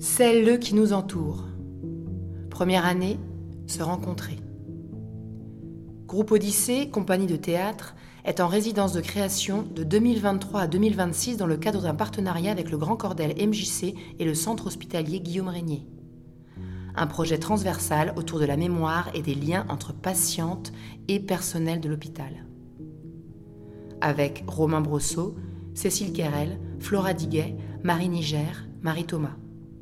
Celles qui nous entourent. Première année, se rencontrer. Groupe Odyssée, compagnie de théâtre, est en résidence de création de 2023 à 2026 dans le cadre d'un partenariat avec le Grand Cordel MJC et le centre hospitalier Guillaume Régnier. Un projet transversal autour de la mémoire et des liens entre patientes et personnel de l'hôpital. Avec Romain Brosseau, Cécile Querel, Flora Diguet, Marie Niger, Marie Thomas.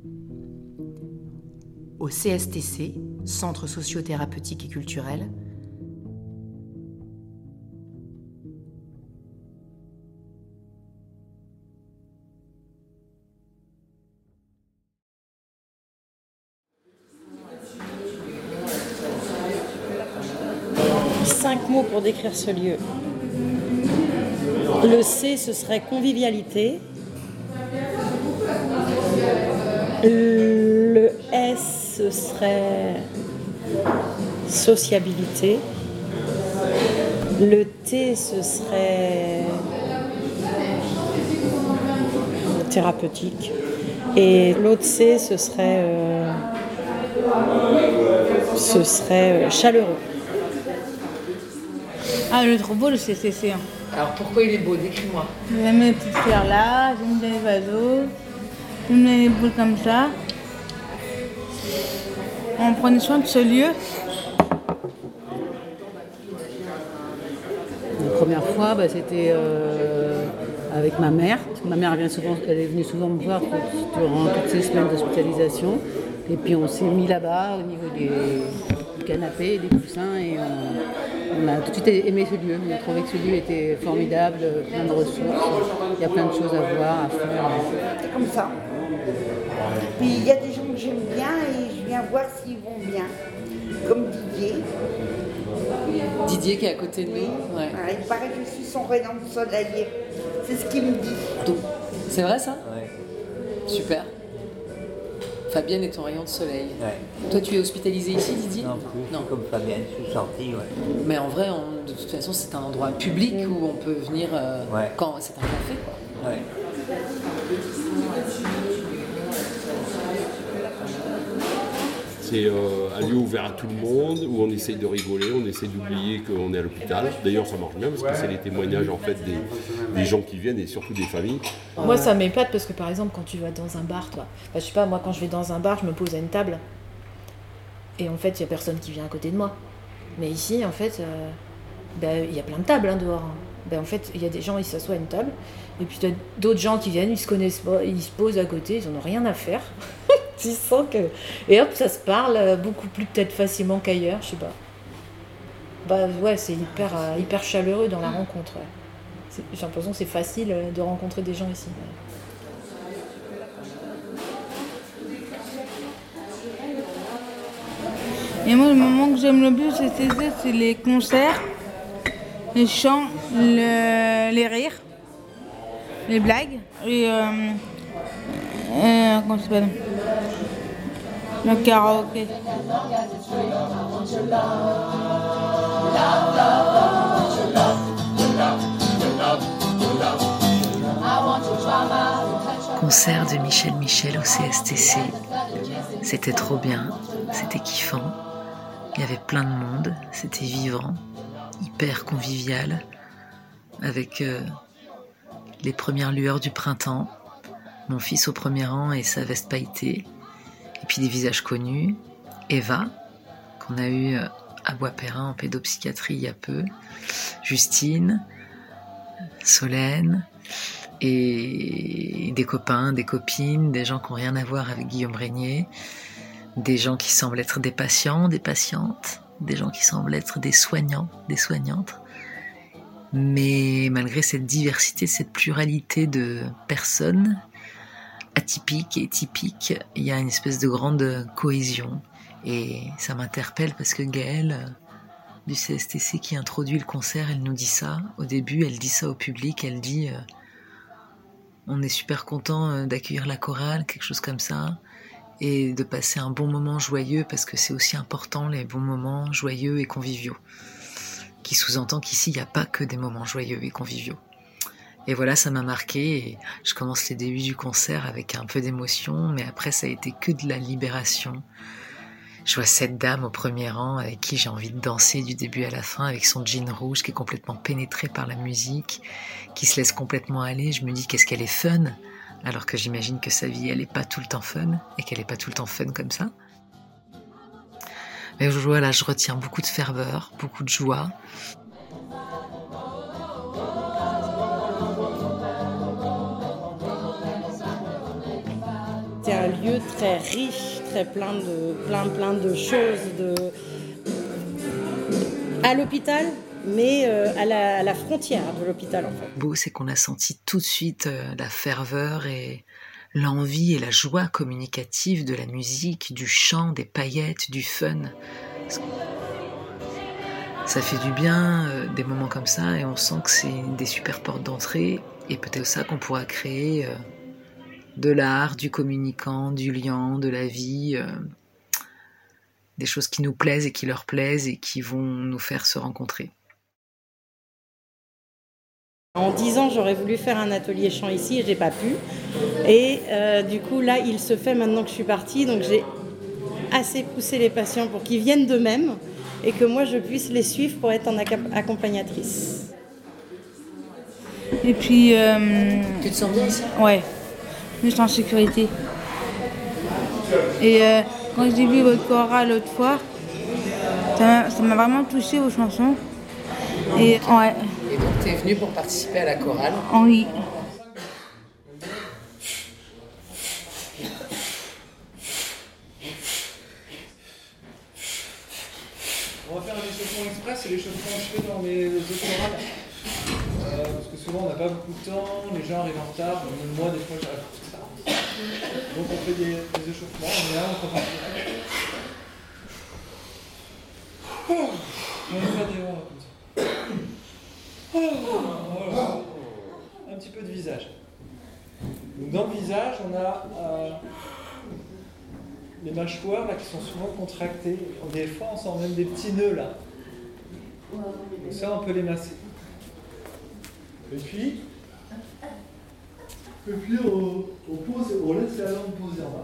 Au CSTC, Centre socio-thérapeutique et culturel, Cinq mots pour décrire ce lieu. Le C, ce serait convivialité. Le S, ce serait sociabilité. Le T, ce serait thérapeutique. Et l'autre C, ce serait chaleureux. Ah, il est trop beau le CCC. Alors pourquoi il est beau? Décris-moi. J'aime les petites fleurs là, j'aime bien les oiseaux, j'aime bien les boules comme ça. On prenait soin de ce lieu. La première fois, c'était avec ma mère. Ma mère elle est venue souvent me voir durant toutes ces semaines d'hospitalisation. Et puis on s'est mis là-bas au niveau du canapé, des coussins, et on a tout de suite aimé ce lieu. On a trouvé que ce lieu était formidable, plein de ressources. Il y a plein de choses à voir, à faire. C'est comme ça. Puis il y a des gens que j'aime bien et je viens voir s'ils vont bien. Comme Didier. Didier qui est à côté de nous. Ouais. Ouais, il paraît que je suis son rayon de soleil. C'est ce qu'il me dit. Donc, c'est vrai ça? Ouais. Super. Fabienne est ton rayon de soleil. Ouais. Toi, tu es hospitalisé ici, Didier? Non, plus comme Fabienne, je suis sorti, ouais. Mais en vrai, de toute façon, c'est un endroit public où on peut venir quand c'est un café, quoi. Ouais. C'est un lieu ouvert à tout le monde, où on essaye de rigoler, on essaye d'oublier qu'on est à l'hôpital. D'ailleurs, ça marche bien, parce que c'est les témoignages en fait, des gens qui viennent, et surtout des familles. Moi, ça m'épate, parce que par exemple, quand tu vas dans un bar, toi, je sais pas, moi, quand je vais dans un bar, je me pose à une table, et en fait, il n'y a personne qui vient à côté de moi. Mais ici, en fait, il y a plein de tables dehors. En fait, il y a des gens, ils s'assoient à une table, et puis tu as d'autres gens qui viennent, ils se connaissent pas, ils se posent à côté, ils n'en ont rien à faire. Tu sens que... Et hop, ça se parle beaucoup plus peut-être facilement qu'ailleurs, je sais pas. C'est hyper chaleureux dans la rencontre. Ouais. J'ai l'impression que c'est facile de rencontrer des gens ici. Et moi, le moment que j'aime le plus, c'est les concerts, les chants, les rires, les blagues et comment ça s'appelle? Le karaoké. Concert de Michel Michel au CSTC. C'était trop bien, c'était kiffant. Il y avait plein de monde, c'était vivant, hyper convivial, avec les premières lueurs du printemps, mon fils au premier rang et sa veste pailletée, et puis des visages connus, Eva, qu'on a eu à Bois-Perrin en pédopsychiatrie il y a peu, Justine, Solène, et des copains, des copines, des gens qui n'ont rien à voir avec Guillaume Régnier, des gens qui semblent être des patients, des patientes, des gens qui semblent être des soignants, des soignantes. Mais malgré cette diversité, cette pluralité de personnes, atypiques et typiques, il y a une espèce de grande cohésion. Et ça m'interpelle parce que Gaëlle, du CSTC, qui introduit le concert, elle nous dit ça. Au début, elle dit ça au public, elle dit on est super content d'accueillir la chorale, quelque chose comme ça, et de passer un bon moment joyeux, parce que c'est aussi important, les bons moments joyeux et conviviaux. Qui sous-entend qu'ici, il n'y a pas que des moments joyeux et conviviaux. Et voilà, ça m'a marqué. Et je commence les débuts du concert avec un peu d'émotion, mais après ça a été que de la libération. Je vois cette dame au premier rang avec qui j'ai envie de danser du début à la fin, avec son jean rouge qui est complètement pénétré par la musique, qui se laisse complètement aller. Je me dis qu'est-ce qu'elle est fun, alors que j'imagine que sa vie elle est pas tout le temps fun et qu'elle est pas tout le temps fun comme ça. Mais voilà, je retiens beaucoup de ferveur, beaucoup de joie. C'est un lieu très riche, très plein de choses à l'hôpital, mais à la frontière de l'hôpital en fait. Beau, c'est qu'on a senti tout de suite la ferveur et l'envie et la joie communicative de la musique, du chant, des paillettes, du fun. Ça fait du bien, des moments comme ça, et on sent que c'est des super portes d'entrée, et peut-être ça qu'on pourra créer de l'art, du communicant, du lien, de la vie, des choses qui nous plaisent et qui leur plaisent et qui vont nous faire se rencontrer. En 10 ans, j'aurais voulu faire un atelier chant ici et j'ai pas pu. Et du coup, là, il se fait maintenant que je suis partie, donc j'ai assez poussé les patients pour qu'ils viennent d'eux-mêmes et que moi, je puisse les suivre pour être en accompagnatrice. Et puis... Tu te sens bien ici ? Ouais, je suis en sécurité. Et quand j'ai vu votre chorale l'autre fois, ça m'a vraiment touché vos chansons. Et ouais. Et donc tu es venue pour participer à la chorale ? Oui. On va faire un échauffement express, c'est l'échauffement que je fais dans mes autres chorales. Parce que souvent on n'a pas beaucoup de temps, les gens arrivent en retard, même moi des fois j'arrive en retard. Donc on fait des échauffements, on est là, on prend on va faire des ronds comme ça. Voilà. Un petit peu de visage. Donc dans le visage, on a les mâchoires là, qui sont souvent contractées. Des fois, on sent même des petits nœuds là. Donc ça, on peut les masser. Et puis on pose, on laisse la langue poser en bas.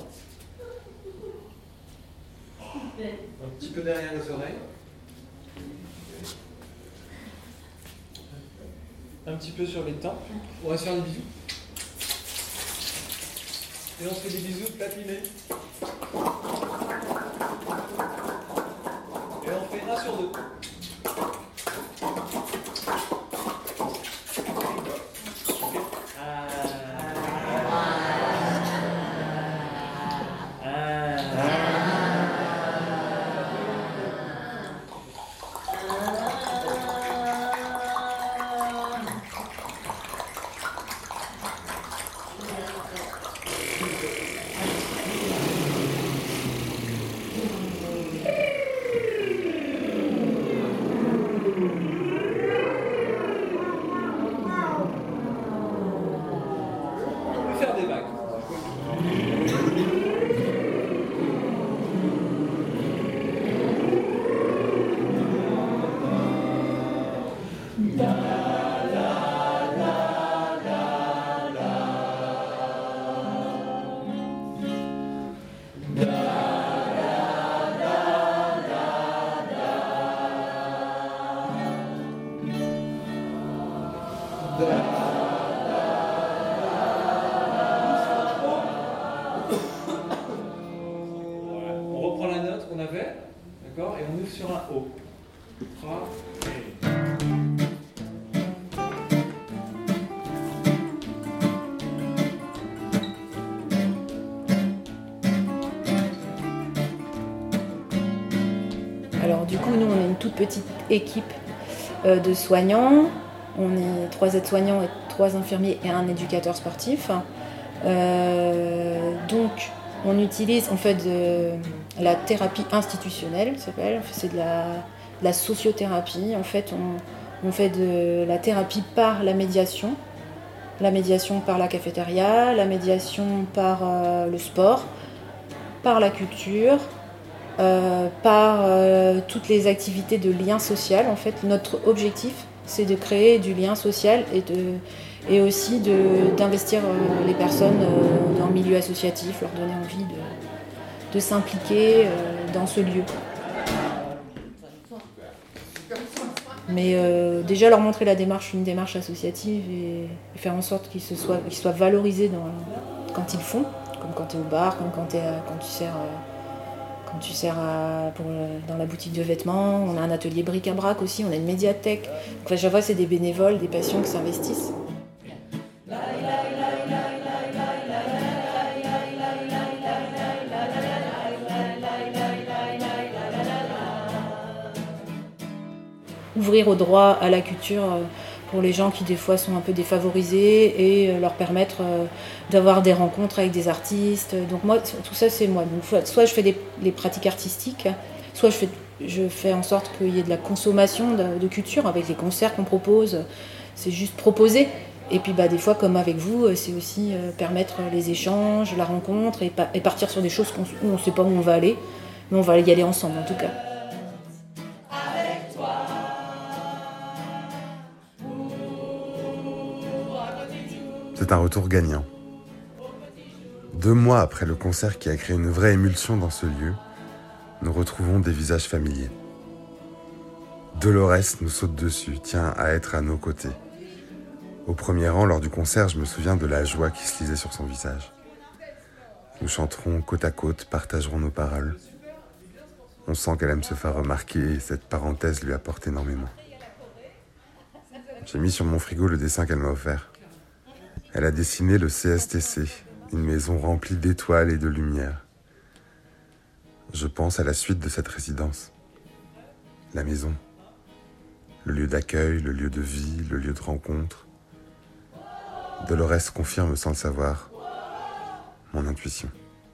Un petit peu derrière les oreilles. Un petit peu sur les tempes. On va se faire des bisous. Et on se fait des bisous platinés. Et on fait 1 sur 2. On reprend la note qu'on avait, d'accord, et on ouvre sur un O. Alors du coup, nous, on est une toute petite équipe de soignants. On est 3 aides-soignants et 3 infirmiers et un éducateur sportif. Donc, on utilise en fait de la thérapie institutionnelle, ça s'appelle. C'est de la sociothérapie. En fait, on fait de la thérapie par la médiation par la cafétéria, la médiation par le sport, par la culture, par toutes les activités de lien social. En fait, notre objectif, c'est de créer du lien social et aussi d'investir les personnes dans le milieu associatif, leur donner envie de s'impliquer dans ce lieu. Mais déjà leur montrer la démarche, une démarche associative et faire en sorte qu'ils soient valorisés quand ils font, comme quand tu es au bar, comme quand tu sers dans la boutique de vêtements. On a un atelier bric-à-brac aussi, on a une médiathèque. Donc, à chaque fois, c'est des bénévoles, des patients qui s'investissent. Ouvrir au droit à la culture pour les gens qui des fois sont un peu défavorisés et leur permettre d'avoir des rencontres avec des artistes. Donc moi, tout ça c'est moi. Donc, soit je fais les pratiques artistiques, soit je fais en sorte qu'il y ait de la consommation de culture avec les concerts qu'on propose. C'est juste proposer. Et puis des fois, comme avec vous, c'est aussi permettre les échanges, la rencontre et partir sur des choses où on ne sait pas où on va aller, mais on va y aller ensemble en tout cas. C'est un retour gagnant. 2 mois après le concert qui a créé une vraie émulsion dans ce lieu, nous retrouvons des visages familiers. Dolores nous saute dessus, tient à être à nos côtés. Au premier rang, lors du concert, je me souviens de la joie qui se lisait sur son visage. Nous chanterons côte à côte, partagerons nos paroles. On sent qu'elle aime se faire remarquer et cette parenthèse lui apporte énormément. J'ai mis sur mon frigo le dessin qu'elle m'a offert. Elle a dessiné le CSTC, une maison remplie d'étoiles et de lumière. Je pense à la suite de cette résidence. La maison, le lieu d'accueil, le lieu de vie, le lieu de rencontre. Dolores confirme sans le savoir mon intuition.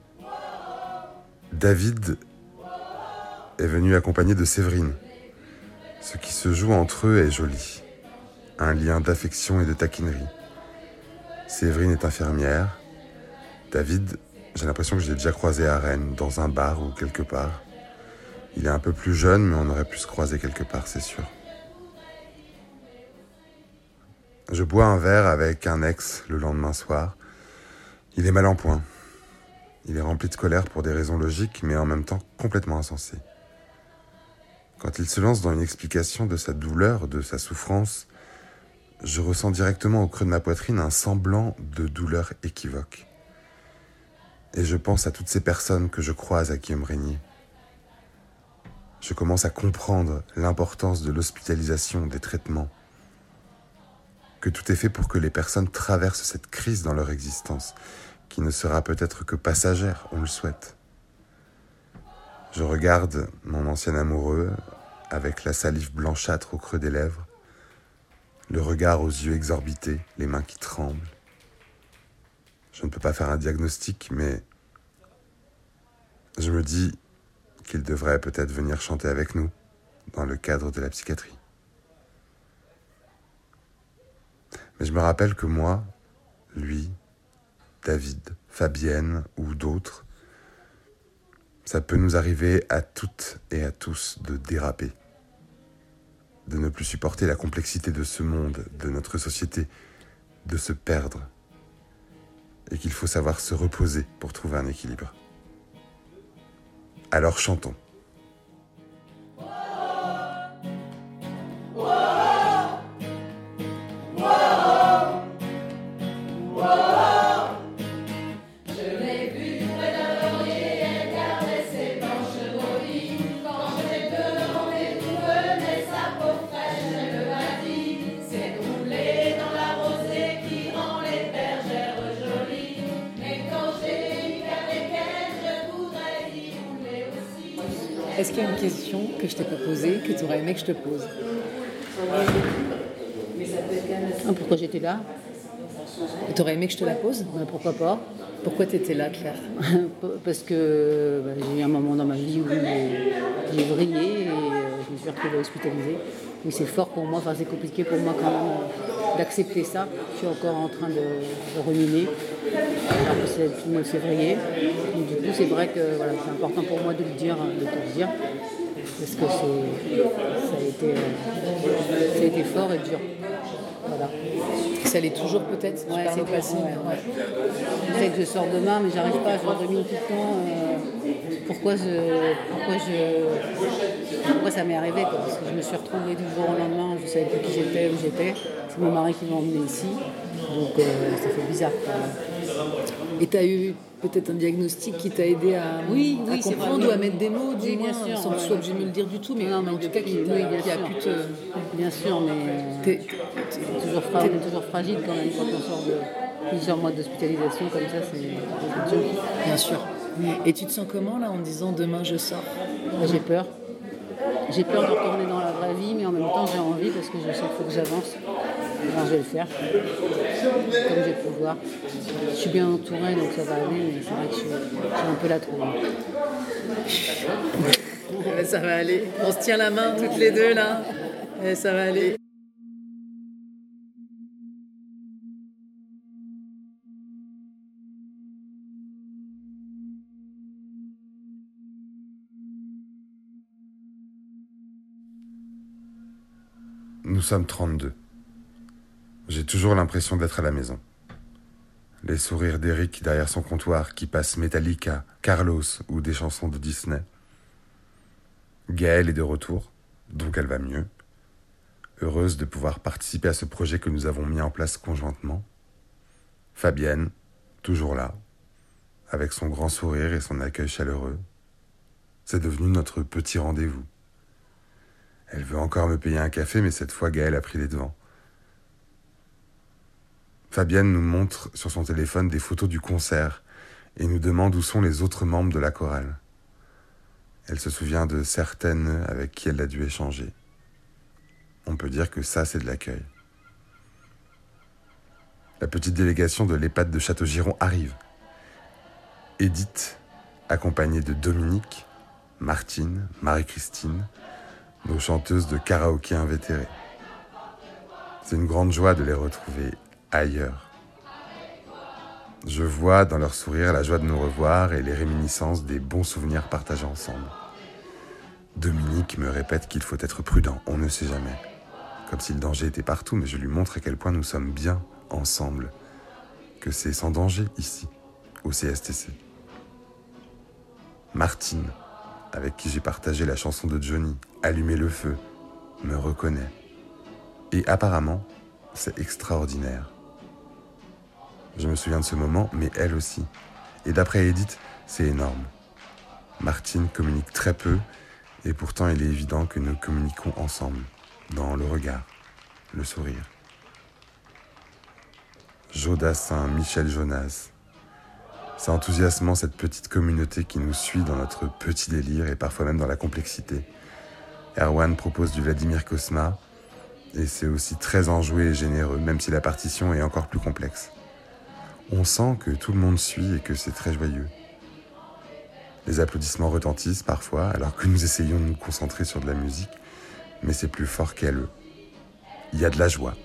David est venu accompagné de Séverine. Ce qui se joue entre eux est joli. Un lien d'affection et de taquinerie. Séverine est infirmière. David, j'ai l'impression que je l'ai déjà croisé à Rennes, dans un bar ou quelque part. Il est un peu plus jeune, mais on aurait pu se croiser quelque part, c'est sûr. Je bois un verre avec un ex le lendemain soir. Il est mal en point. Il est rempli de colère pour des raisons logiques, mais en même temps complètement insensées. Quand il se lance dans une explication de sa douleur, de sa souffrance, je ressens directement au creux de ma poitrine un semblant de douleur équivoque. Et je pense à toutes ces personnes que je croise à Guillaume Régnier. Je commence à comprendre l'importance de l'hospitalisation, des traitements. Que tout est fait pour que les personnes traversent cette crise dans leur existence, qui ne sera peut-être que passagère, on le souhaite. Je regarde mon ancien amoureux avec la salive blanchâtre au creux des lèvres, le regard aux yeux exorbités, les mains qui tremblent. Je ne peux pas faire un diagnostic, mais je me dis qu'il devrait peut-être venir chanter avec nous dans le cadre de la psychiatrie. Mais je me rappelle que moi, lui, David, Fabienne ou d'autres, ça peut nous arriver à toutes et à tous de déraper, de ne plus supporter la complexité de ce monde, de notre société, de se perdre, et qu'il faut savoir se reposer pour trouver un équilibre. Alors chantons. Est-ce qu'il y a une question que je t'ai pas posée, que tu aurais aimé que je te pose? Pourquoi j'étais là? Tu aurais aimé que je te la pose? Pourquoi pas? Pourquoi tu étais là, Claire? Parce que j'ai eu un moment dans ma vie où j'ai vrillé et je me suis retrouvée hospitalisée. Mais c'est fort pour moi, c'est compliqué pour moi quand même d'accepter ça. Je suis encore en train de ruminer, alors que c'est le film de février. Donc, du coup, c'est vrai que c'est important pour moi de le dire, de te le dire. Parce que c'est ça a été fort et dur. Voilà. Ça l'est toujours peut-être. Ouais, c'est au passé. ouais. Je sais que je sors demain, mais j'arrive pas, je rumine tout le temps. Pourquoi ça m'est arrivé, quoi, parce que je me suis retrouvée du jour au lendemain, je savais plus qui j'étais, où j'étais. C'est mon mari qui m'a emmenée ici, donc ça fait bizarre. Quoi. Et tu as eu peut-être un diagnostic qui t'a aidé à comprendre ou à mettre des mots, du moins, bien sûr, sans que tu sois obligé de me le dire du tout, mais, non, en tout cas qui a pu te... Bien sûr, mais t'es toujours fragile quand même quand on sort de plusieurs mois d'hospitalisation comme ça, c'est dur. Bien sûr. Et tu te sens comment là en disant demain je sors? J'ai peur. J'ai peur de retourner dans la vraie vie, mais en même temps j'ai envie parce que je sais qu'il faut que j'avance. Alors je vais le faire, comme je vais pouvoir. Je suis bien entourée, donc ça va aller, mais c'est vrai que je suis un peu la trouille. Ça va aller. On se tient la main toutes les deux là. Et ça va aller. Nous sommes 32. J'ai toujours l'impression d'être à la maison. Les sourires d'Eric derrière son comptoir qui passe Metallica, Carlos ou des chansons de Disney. Gaëlle est de retour, donc elle va mieux. Heureuse de pouvoir participer à ce projet que nous avons mis en place conjointement. Fabienne, toujours là, avec son grand sourire et son accueil chaleureux. C'est devenu notre petit rendez-vous. Elle veut encore me payer un café, mais cette fois Gaëlle a pris les devants. Fabienne nous montre sur son téléphone des photos du concert et nous demande où sont les autres membres de la chorale. Elle se souvient de certaines avec qui elle a dû échanger. On peut dire que ça, c'est de l'accueil. La petite délégation de l'EHPAD de Château-Giron arrive. Edith, accompagnée de Dominique, Martine, Marie-Christine, nos chanteuses de karaoké invétérées. C'est une grande joie de les retrouver ailleurs. Je vois dans leur sourire la joie de nous revoir et les réminiscences des bons souvenirs partagés ensemble. Dominique me répète qu'il faut être prudent, on ne sait jamais. Comme si le danger était partout, mais je lui montre à quel point nous sommes bien ensemble, que c'est sans danger ici, au CSTC. Martine, avec qui j'ai partagé la chanson de Johnny, Allumer le feu, me reconnaît. Et apparemment, c'est extraordinaire. Je me souviens de ce moment, mais elle aussi. Et d'après Edith, c'est énorme. Martine communique très peu, et pourtant il est évident que nous communiquons ensemble, dans le regard, le sourire. Jodassin, Michel Jonas. C'est enthousiasmant cette petite communauté qui nous suit dans notre petit délire et parfois même dans la complexité. Erwan propose du Vladimir Cosma, et c'est aussi très enjoué et généreux, même si la partition est encore plus complexe. On sent que tout le monde suit et que c'est très joyeux. Les applaudissements retentissent parfois, alors que nous essayons de nous concentrer sur de la musique, mais c'est plus fort qu'elle. Il y a de la joie.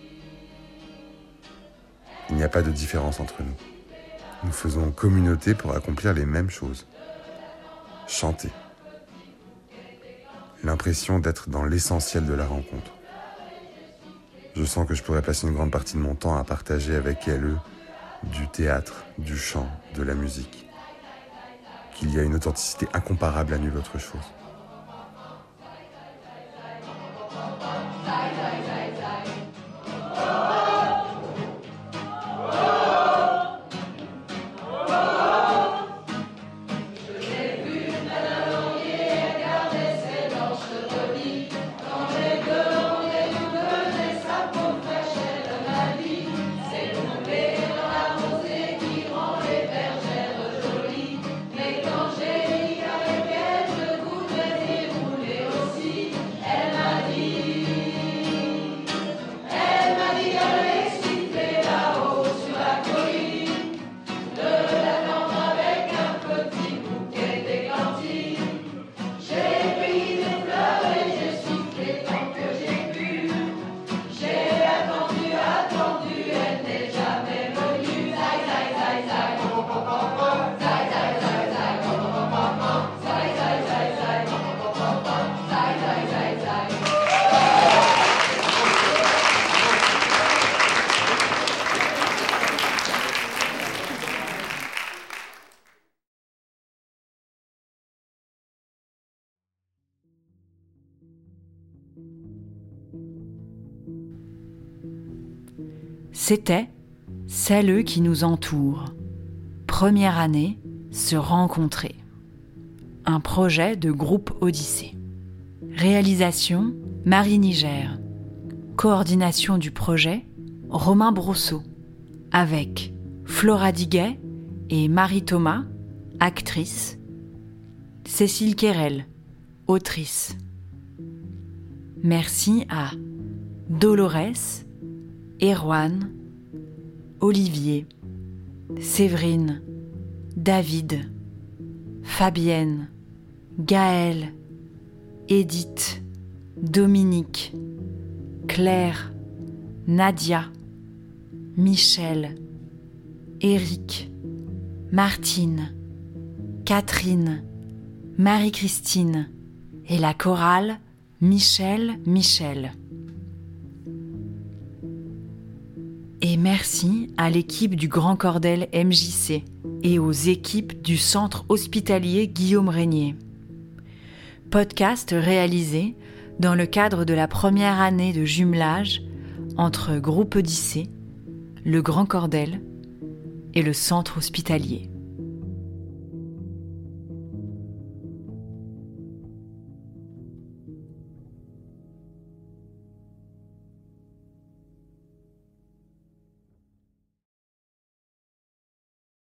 Il n'y a pas de différence entre nous. Nous faisons communauté pour accomplir les mêmes choses. Chanter. L'impression d'être dans l'essentiel de la rencontre. Je sens que je pourrais passer une grande partie de mon temps à partager avec elle du théâtre, du chant, de la musique. Qu'il y a une authenticité incomparable à nulle autre chose. C'était Celles qui nous entourent. Première année, se rencontrer. Un projet de groupe Odyssée. Réalisation, Marie Niger. Coordination du projet, Romain Brosseau. Avec Flora Diguet et Marie Thomas, actrice. Cécile Quérel, autrice. Merci à Dolores, Erwan, Olivier, Séverine, David, Fabienne, Gaëlle, Edith, Dominique, Claire, Nadia, Michel, Éric, Martine, Catherine, Marie-Christine et la chorale Michel. Et merci à l'équipe du Grand Cordel MJC et aux équipes du Centre hospitalier Guillaume Régnier. Podcast réalisé dans le cadre de la première année de jumelage entre Groupe Odyssée, le Grand Cordel et le Centre hospitalier.